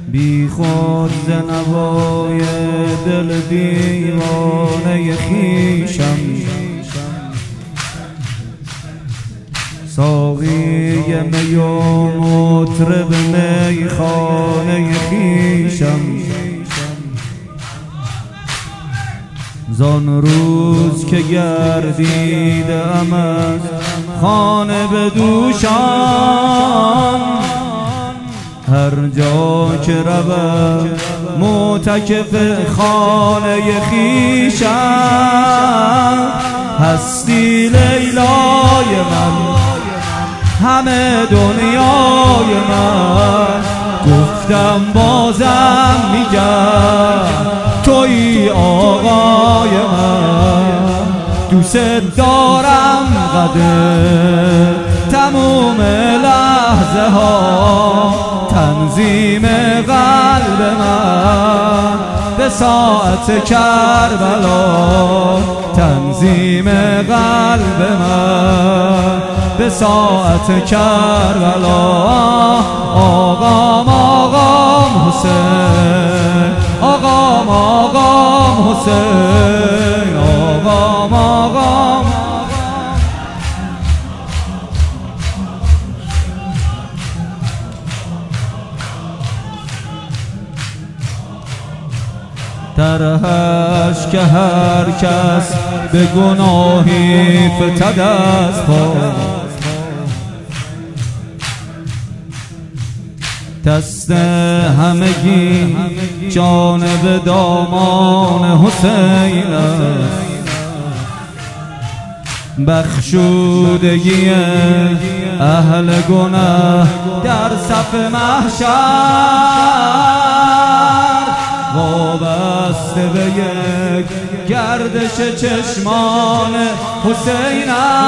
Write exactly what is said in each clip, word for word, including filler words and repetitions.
بی خود ز نوای دل دیوانه خویشم، ساقی می و مطرب میخانه خویشم. زان روز که گردیدم از خانه به دوشان، هر جا که روم معتکف خانه خویشم. هستی لیلای من، همه دنیای من، گفتم بازم میگم تویی آقای من. دوست دارم قدر تموم لحظه ها، تنظیم قلب من به ساعت کربلا، تنظیم قلب من به ساعت کربلا. آقام آقام حسین، آقام آقام حسین، آقام آقام. طرحش که هر کس به گناهی فتد از پا، دست همگی جانب دامان حسین است. بخشودگی اهل گناه در صف محشر، وابسته به یک گردش چشمان حسین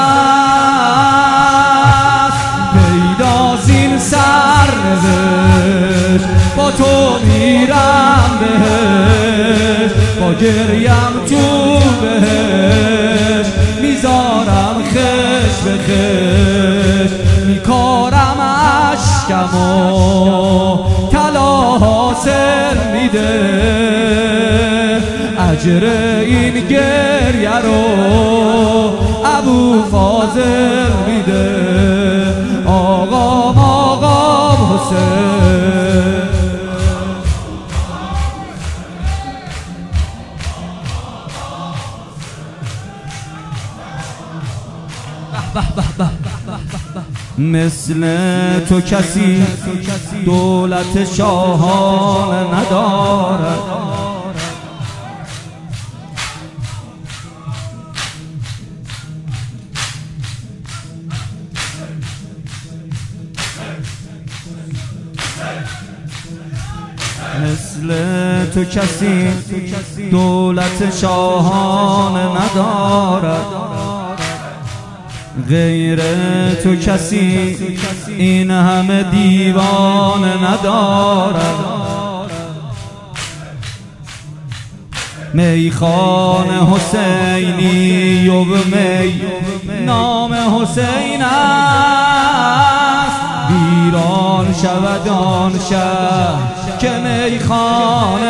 است. پیداست این سرنوشت، با تو میرم بهش، با گریم تو بهش، میذارم خش به خش، میکارم عشقم و طلا حاصل میده، اجر این گریه رو ابو فاضل میده. آقام آقام حسین، مثل تو کسی دولت شاهان ندارد، مثل تو کسی دولت شاهان ندارد، غیر تو کسی این همه دیوانه ندارد. میخانه حسینی و می نام حسین است، ویران شود آن شهر که میخانه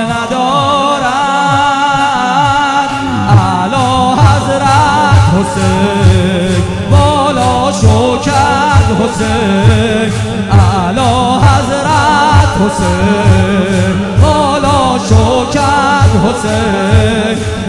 ندارد. اعلی حضرت حسین، بالا شوکت حسین، اعلی حضرت حسین، بالا شوکت حسین.